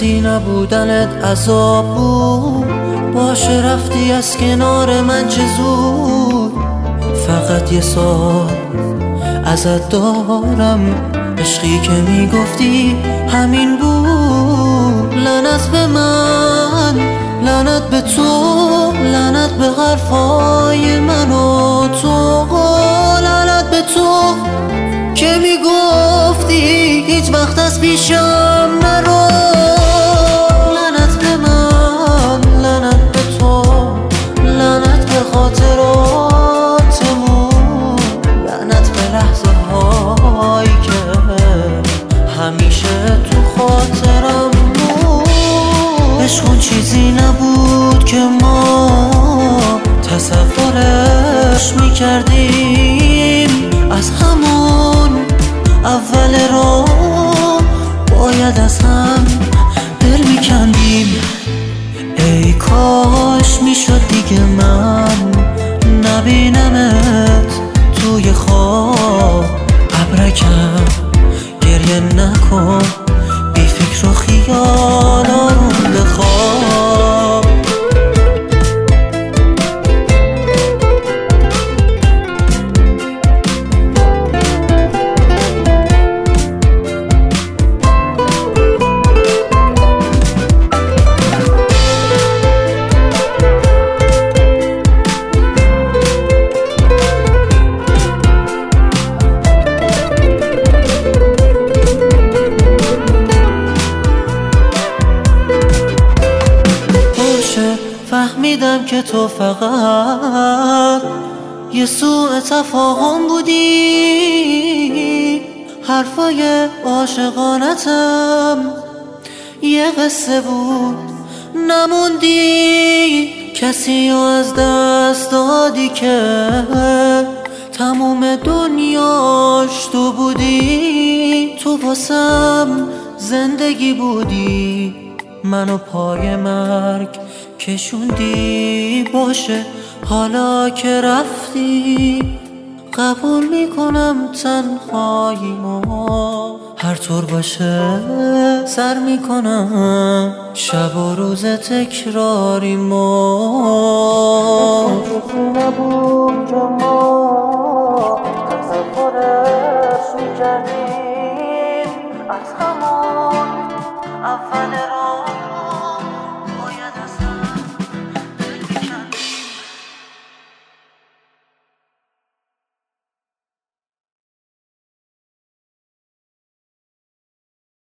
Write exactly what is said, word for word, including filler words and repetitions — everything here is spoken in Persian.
رفتی نبودنت عذاب بود، باشه رفتی از کنار من چه زود. فقط یه سال ازت دارم، عشقی که میگفتی همین بود. لعنت به من، لعنت به تو، لعنت به حرفای من و تو، لعنت به تو که میگفتی هیچ وقت از پیشم نرو. لعنت به من، لعنت به تو، لعنت به خاطراتمون، لعنت به لحظه هایی که همیشه تو خاطرم بود. عشق اون چیزی نبود که ما تصورش میکردیم، از همون اول را باید از هم دل میکندیم. ای کاش میشد دیگه من نبینمت توی خواب، ابرکم گریه نکن، بی فکر و خیال آروم بخواب. فهمیدم که تو فقط یه سوء تفاهم بودی، حرفای عاشقانتم یه قصه بود نموندی. کسی رو از دست دادی که تموم دنیاش تو بودی. تو واسم زندگی بودی، منو پای مرگ کشوندی. باشه حالا که رفتی قبول میکنم تنهاییمو، هر طور باشه سر میکنم شب و روز تکراریمو. نبود که ما تصورش میکردیم